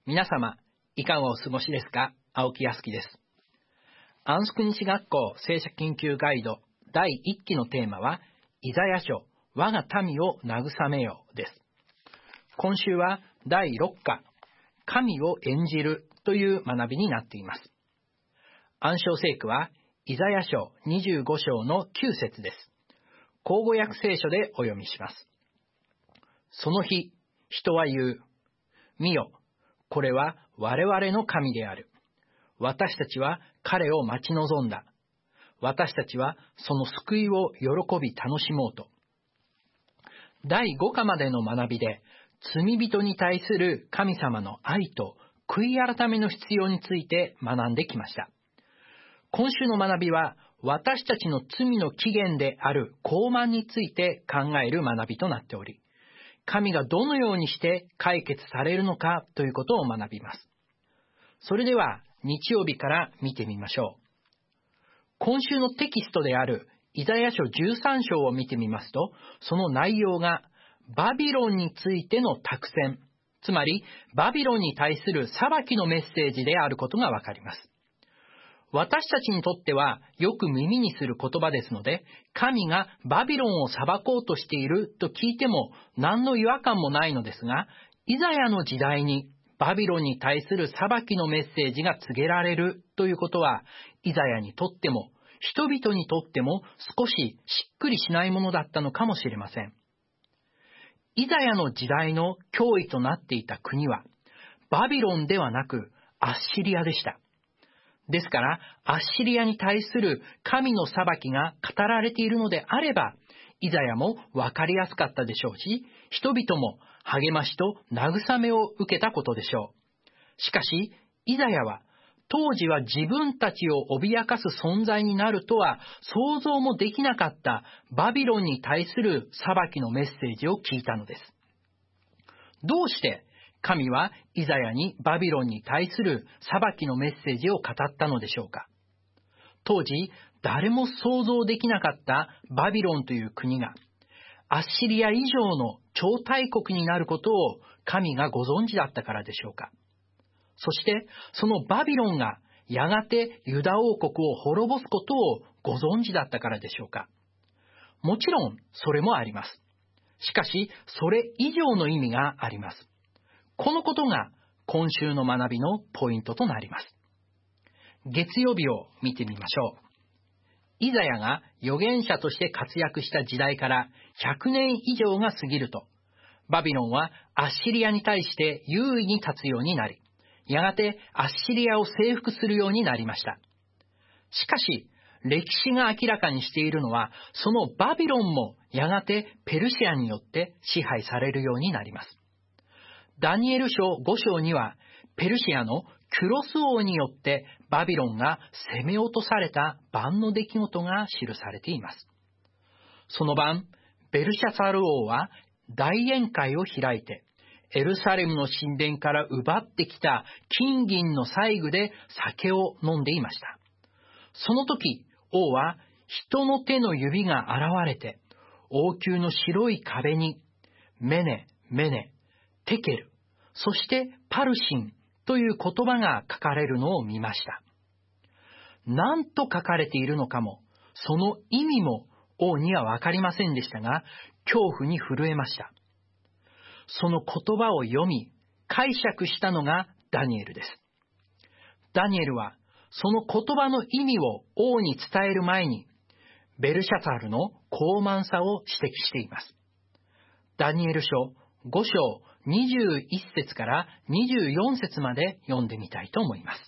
皆様、いかがお過ごしですか？青木康樹です。安宿日学校聖書研究ガイド第1期のテーマは、イザヤ書、我が民を慰めよです。今週は第6課、神を演じるという学びになっています。暗唱聖句は、イザヤ書25章の9節です。口語訳聖書でお読みします。その日、人は言う。見よ、これは我々の神である。私たちは彼を待ち望んだ。私たちはその救いを喜び楽しもうと。第5課までの学びで、罪人に対する神様の愛と悔い改めの必要について学んできました。今週の学びは、私たちの罪の起源である傲慢について考える学びとなっており、神がどのようにして解決されるのかということを学びます。それでは日曜日から見てみましょう。今週のテキストであるイザヤ書13章を見てみますと、その内容がバビロンについての託宣、つまりバビロンに対する裁きのメッセージであることがわかります。私たちにとってはよく耳にする言葉ですので、神がバビロンを裁こうとしていると聞いても何の違和感もないのですが、イザヤの時代にバビロンに対する裁きのメッセージが告げられるということは、イザヤにとっても人々にとっても少ししっくりしないものだったのかもしれません。イザヤの時代の脅威となっていた国は、バビロンではなくアッシリアでした。ですから、アッシリアに対する神の裁きが語られているのであれば、イザヤも分かりやすかったでしょうし、人々も励ましと慰めを受けたことでしょう。しかし、イザヤは、当時は自分たちを脅かす存在になるとは想像もできなかったバビロンに対する裁きのメッセージを聞いたのです。どうして神はイザヤにバビロンに対する裁きのメッセージを語ったのでしょうか。当時、誰も想像できなかったバビロンという国が、アッシリア以上の超大国になることを神がご存知だったからでしょうか。そして、そのバビロンがやがてユダ王国を滅ぼすことをご存知だったからでしょうか。もちろん、それもあります。しかし、それ以上の意味があります。このことが今週の学びのポイントとなります。月曜日を見てみましょう。イザヤが預言者として活躍した時代から100年以上が過ぎると、バビロンはアッシリアに対して優位に立つようになり、やがてアッシリアを征服するようになりました。しかし、歴史が明らかにしているのは、そのバビロンもやがてペルシアによって支配されるようになります。ダニエル書5章には、ペルシアのキュロス王によってバビロンが攻め落とされた晩の出来事が記されています。その晩、ベルシャサル王は大宴会を開いて、エルサレムの神殿から奪ってきた金銀の細具で酒を飲んでいました。その時、王は人の手の指が現れて、王宮の白い壁に、メネ、メネ、テケル、そしてパルシンという言葉が書かれるのを見ました。何と書かれているのかも、その意味も王にはわかりませんでしたが、恐怖に震えました。その言葉を読み、解釈したのがダニエルです。ダニエルは、その言葉の意味を王に伝える前に、ベルシャツァルの傲慢さを指摘しています。ダニエル書5章21節から24節まで読んでみたいと思います。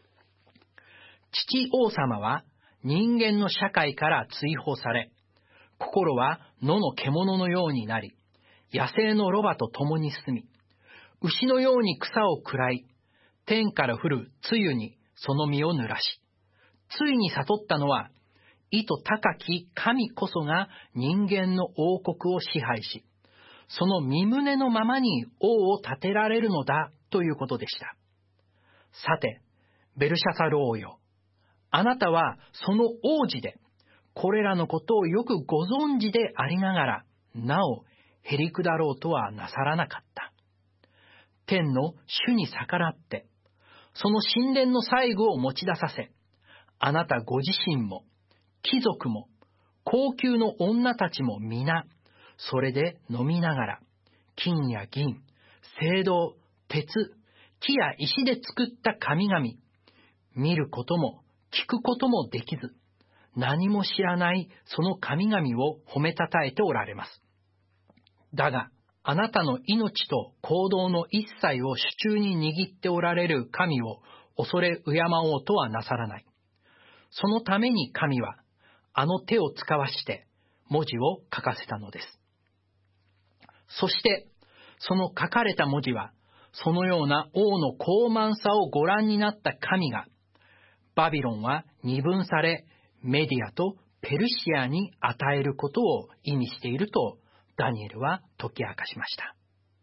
父王様は人間の社会から追放され、心は野の獣のようになり、野生のロバと共に住み、牛のように草を喰らい、天から降る露にその身を濡らし、ついに悟ったのは、意図高き神こそが人間の王国を支配し、その身旨のままに王を立てられるのだということでした。さて、ベルシャサル王よ、あなたはその王子で、これらのことをよくご存知でありながら、なおへりくだろうとはなさらなかった。 天の主に逆らって、その神殿の細具を持ち出させ、あなたご自身も、貴族も、高級の女たちも皆、それで飲みながら、金や銀、青銅、鉄、木や石で作った神々、見ることも聞くこともできず、何も知らないその神々を褒めたたえておられます。だが、あなたの命と行動の一切を手中に握っておられる神を恐れ敬おうとはなさらない。そのために神は、あの手を使わして文字を書かせたのです。そして、その書かれた文字は、そのような王の高慢さをご覧になった神が、バビロンは二分され、メディアとペルシアに与えることを意味していると、ダニエルは解き明かしました。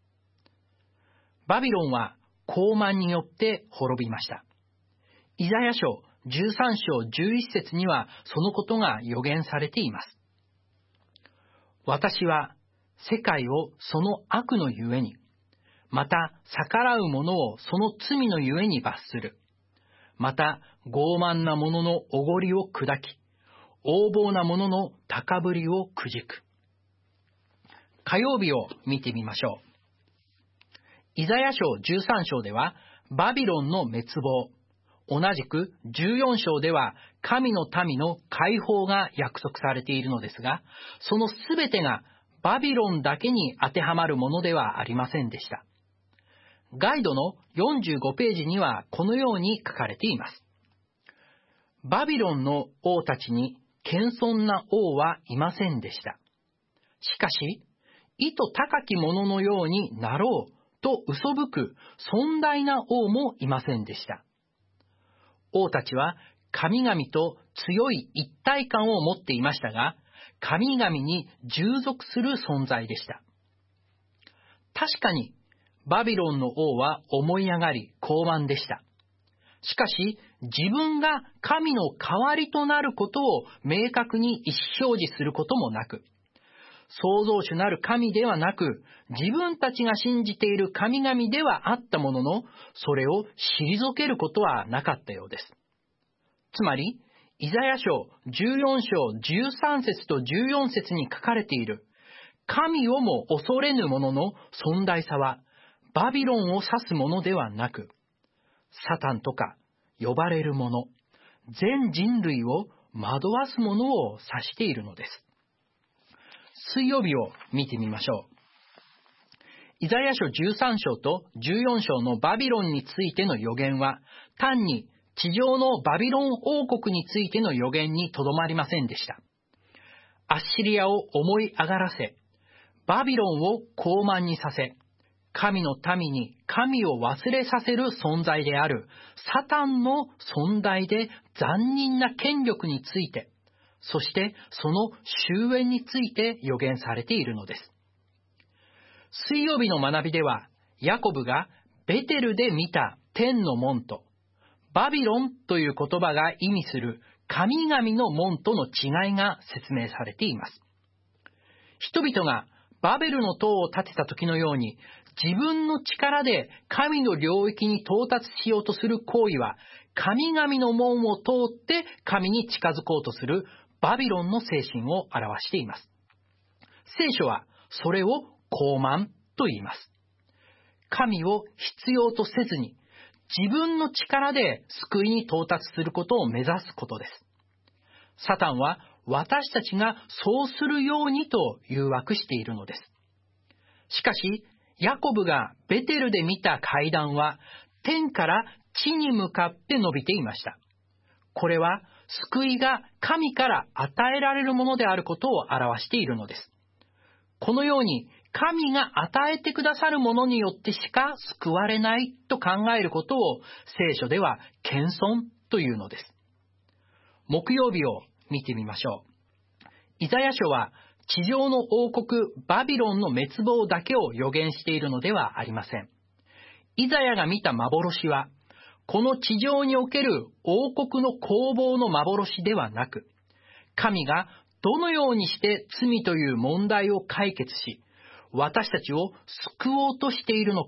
バビロンは高慢によって滅びました。イザヤ書13章11節にはそのことが予言されています。私は世界をその悪のゆえに、また逆らう者をその罪のゆえに罰する。また傲慢な者のおごりを砕き、横暴な者の高ぶりをくじく。火曜日を見てみましょう。イザヤ書13章ではバビロンの滅亡、同じく14章では神の民の解放が約束されているのですが、そのすべてがバビロンだけに当てはまるものではありませんでした。ガイドの45ページにはこのように書かれています。バビロンの王たちに謙遜な王はいませんでした。しかし、意図高き者のようになろうと嘘吹く尊大な王もいませんでした。王たちは神々と強い一体感を持っていましたが、神々に従属する存在でした。確かに、バビロンの王は思い上がり高慢でした。しかし、自分が神の代わりとなることを明確に意思表示することもなく、創造主なる神ではなく、自分たちが信じている神々ではあったものの、それを退けることはなかったようです。つまり、イザヤ書14章13節と14節に書かれている、神をも恐れぬ者の尊大さは、バビロンを指すものではなく、サタンとか呼ばれる者、全人類を惑わす者を指しているのです。水曜日を見てみましょう。イザヤ書13章と14章のバビロンについての予言は、単に地上のバビロン王国についての予言にとどまりませんでした。アッシリアを思い上がらせ、バビロンを高慢にさせ、神の民に神を忘れさせる存在であるサタンの存在で残忍な権力について、そしてその終焉について予言されているのです。水曜日の学びでは、ヤコブがベテルで見た天の門と、バビロンという言葉が意味する神々の門との違いが説明されています。人々がバベルの塔を建てた時のように、自分の力で神の領域に到達しようとする行為は、神々の門を通って神に近づこうとするバビロンの精神を表しています。聖書はそれを高慢と言います。神を必要とせずに、自分の力で救いに到達することを目指すことです。サタンは私たちがそうするようにと誘惑しているのです。しかし、ヤコブがベテルで見た階段は天から地に向かって伸びていました。これは救いが神から与えられるものであることを表しているのです。このように神が与えてくださるものによってしか救われないと考えることを聖書では謙遜というのです。木曜日を見てみましょう。イザヤ書は地上の王国バビロンの滅亡だけを予言しているのではありません。イザヤが見た幻は、この地上における王国の攻防の幻ではなく、神がどのようにして罪という問題を解決し、私たちを救おうとしているのか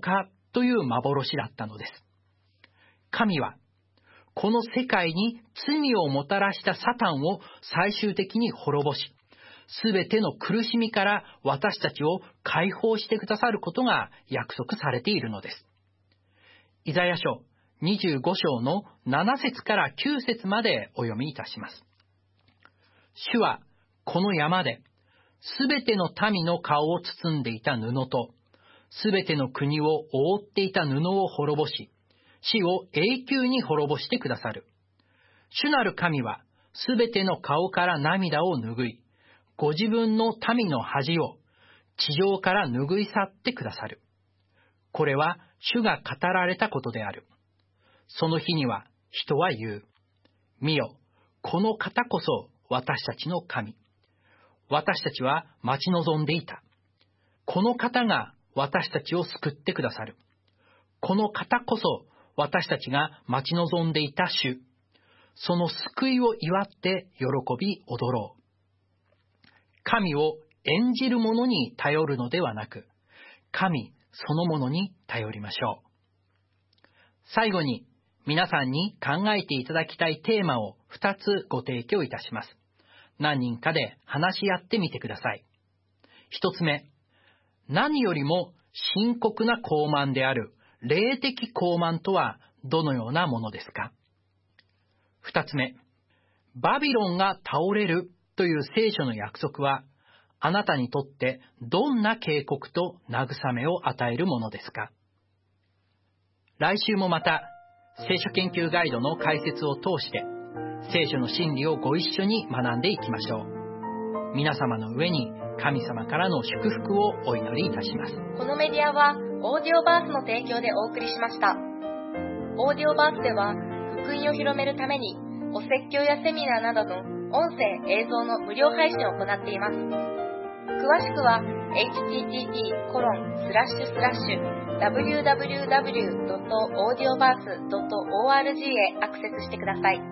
という幻だったのです。神は、この世界に罪をもたらしたサタンを最終的に滅ぼし、すべての苦しみから私たちを解放してくださることが約束されているのです。イザヤ書25章の7節から9節までお読みいたします。主はこの山で、すべての民の顔を包んでいた布と、すべての国を覆っていた布を滅ぼし、死を永久に滅ぼしてくださる。主なる神は、すべての顔から涙を拭い、ご自分の民の恥を地上から拭い去ってくださる。これは主が語られたことである。その日には人は言う。見よ、この方こそ私たちの神。私たちは待ち望んでいた。この方が私たちを救ってくださる。この方こそ私たちが待ち望んでいた主。その救いを祝って喜び踊ろう。神を演じる者に頼るのではなく、神そのものに頼りましょう。最後に皆さんに考えていただきたいテーマを2つご提供いたします。何人かで話し合ってみてください。1つ目、何よりも深刻な傲慢である霊的傲慢とはどのようなものですか？ 2つ目、バビロンが倒れるという聖書の約束は、あなたにとってどんな警告と慰めを与えるものですか？来週もまた聖書研究ガイドの解説を通して聖書の真理をご一緒に学んでいきましょう。皆様の上に神様からの祝福をお祈りいたします。 このメディアはオーディオバースの提供でお送りしました。オーディオバースでは福音を広めるためにお説教やセミナーなどの音声映像の無料配信を行っています。詳しくは http://www.audioverse.org へアクセスしてください。